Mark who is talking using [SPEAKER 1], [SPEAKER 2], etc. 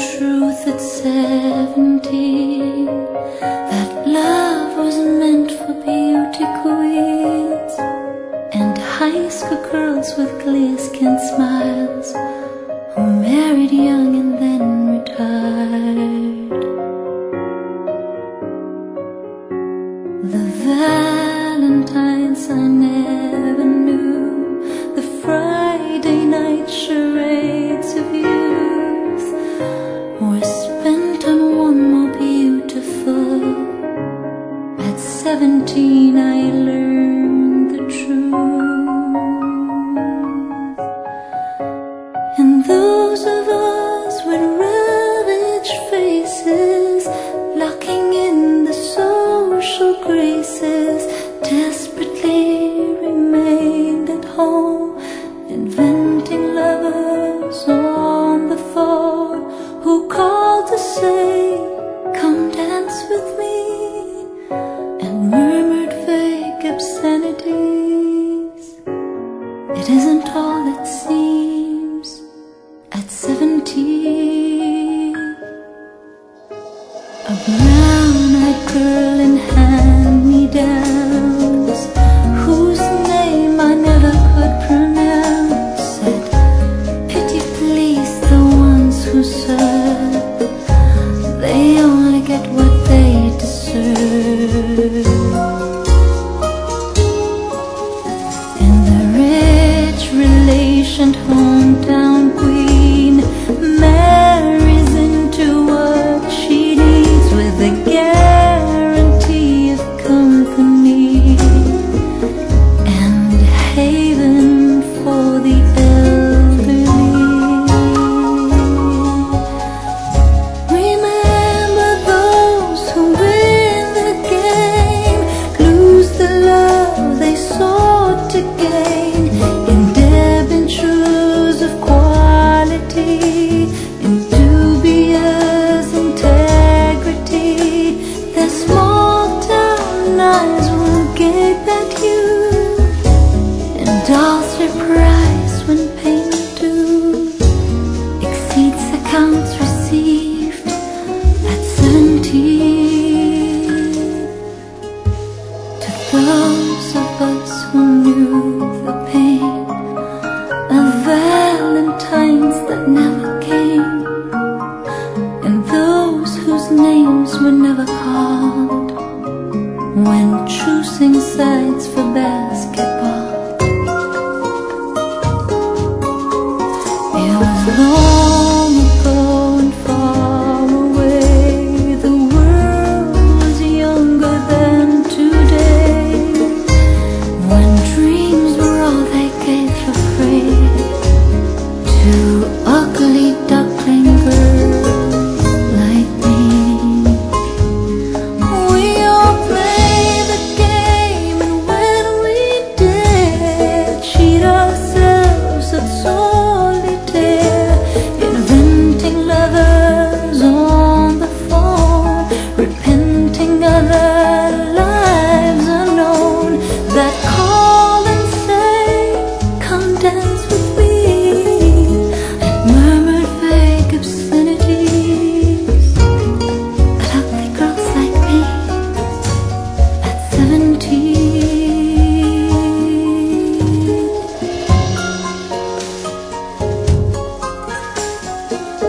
[SPEAKER 1] truth at 17 that love was meant for beauty queens and high school girls with clear skin smiles who married young and then retired. The Valentines I never knew, the Friday night charades of youth were spent on one more beautiful. At 17 I learned the truth. And those of us with ravaged faces, locking in the social graces, desperately remained at home, inventing lovers on the phone who called to say, "Come dance with me," and murmured vague obscenities. It isn't all it seems at 17. A brown-eyed girl in hand-me-downs, whose name I never could pronounce, said, "Pity please the ones who serve, they only get what they deserve." And the rich relationed hometown queen marries into what she needs with the guarantee of company and haven for the elderly. Remember those who win the game, lose the love they sought to gain in debentures of quality, in dubious integrity. Their small town eyes will gape at you in dull surprise when payment due exceeds accounts received at 17. To those of us who knew the pain of Valentines that never came, and those whose names were never called when choosing sides for basketball. It was long ago and far away. The world was younger than today, when dreams were all they gave for free to ugly duckling girls like me. We all played the game, and when we did, cheat ourselves at solitaire, inventing lovers on the phone, repenting other lives unknown that call and say, "Come dance with me," and murmured vague obscenities at ugly girls like me at 17.